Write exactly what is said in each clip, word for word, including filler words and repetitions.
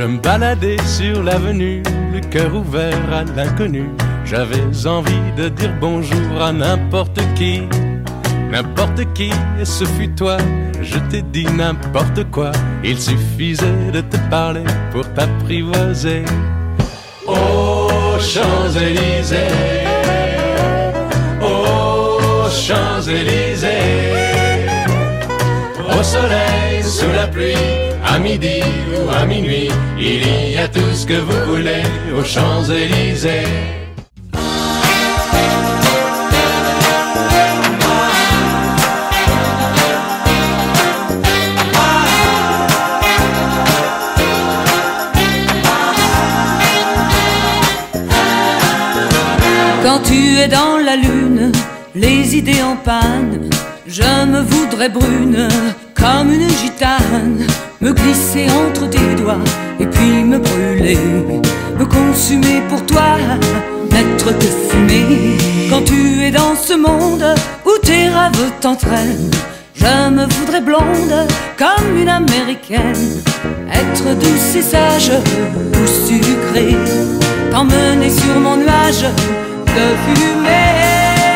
me baladais sur l'avenue, le cœur ouvert à l'inconnu. J'avais envie de dire bonjour à n'importe qui, n'importe qui, et ce fut toi. Je t'ai dit n'importe quoi, il suffisait de te parler pour t'apprivoiser. Aux Champs-Élysées, aux Champs-Élysées, au soleil, sous la pluie, à midi ou à minuit, il y a tout ce que vous voulez aux Champs-Élysées. Quand tu es dans la lune, les idées en panne, je me voudrais brune comme une gitane, me glisser entre tes doigts et puis me brûler, me consumer pour toi, n'être que fumée. Quand tu es dans ce monde où tes rêves t'entraînent, je me voudrais blonde comme une américaine, être douce et sage ou sucrée, t'emmener sur mon nuage de fumée.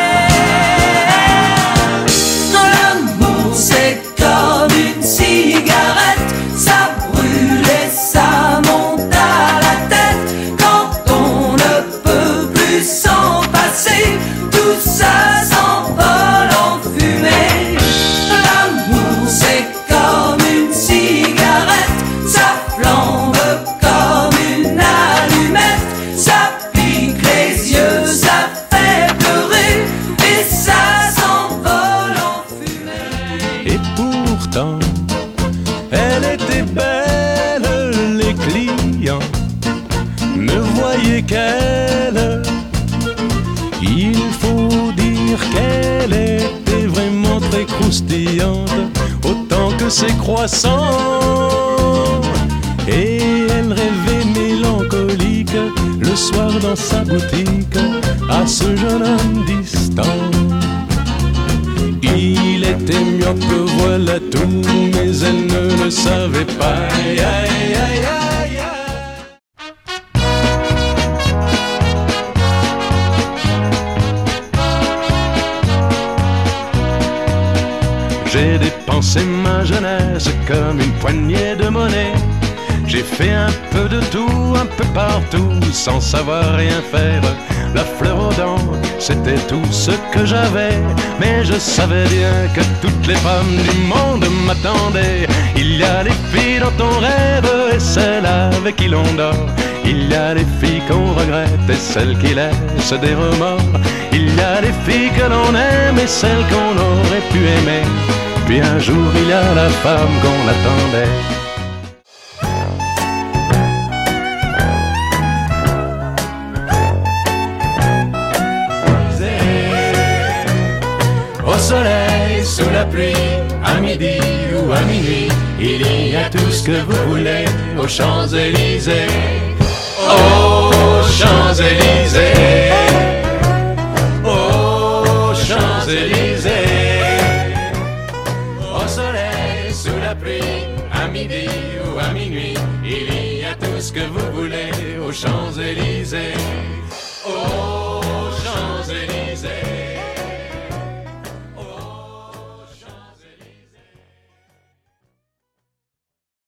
L'amour c'est comme une cigarette, ça brûle et ça monte à la tête. Quand on ne peut plus s'en passer, tout ça s'envole en fumée. L'amour c'est comme une cigarette, ça flambe comme une allumette, ça pique les yeux, ça fait pleurer et ça s'envole en fumée. Et pourtant, elle était belle, les clients ne voyaient qu'elle. Il faut dire qu'elle était vraiment très croustillante, autant que ses croissants. Et elle rêvait mélancolique le soir dans sa boutique à ce jeune homme distant. Il était myope, voilà tout, mais elle ne le savait pas. Aïe, aïe, aïe, aïe, aïe. J'ai dépensé ma jeunesse comme une poignée de monnaie. J'ai fait un peu de tout, un peu partout, sans savoir rien faire. La fleur aux dents, c'était tout ce que j'avais. Mais je savais bien que toutes les femmes du monde m'attendaient. Il y a les filles dans ton rêve et celles avec qui l'on dort. Il y a les filles qu'on regrette et celles qui laissent des remords. Il y a les filles que l'on aime et celles qu'on aurait pu aimer. Puis un jour il y a la femme qu'on attendait. Au soleil, sous la pluie, à midi ou à minuit, il y a tout ce que vous voulez aux Champs-Élysées. Aux Champs-Élysées, aux Champs-Élysées. Au soleil, sous la pluie, à midi ou à minuit, il y a tout ce que vous voulez aux Champs-Élysées. Oh,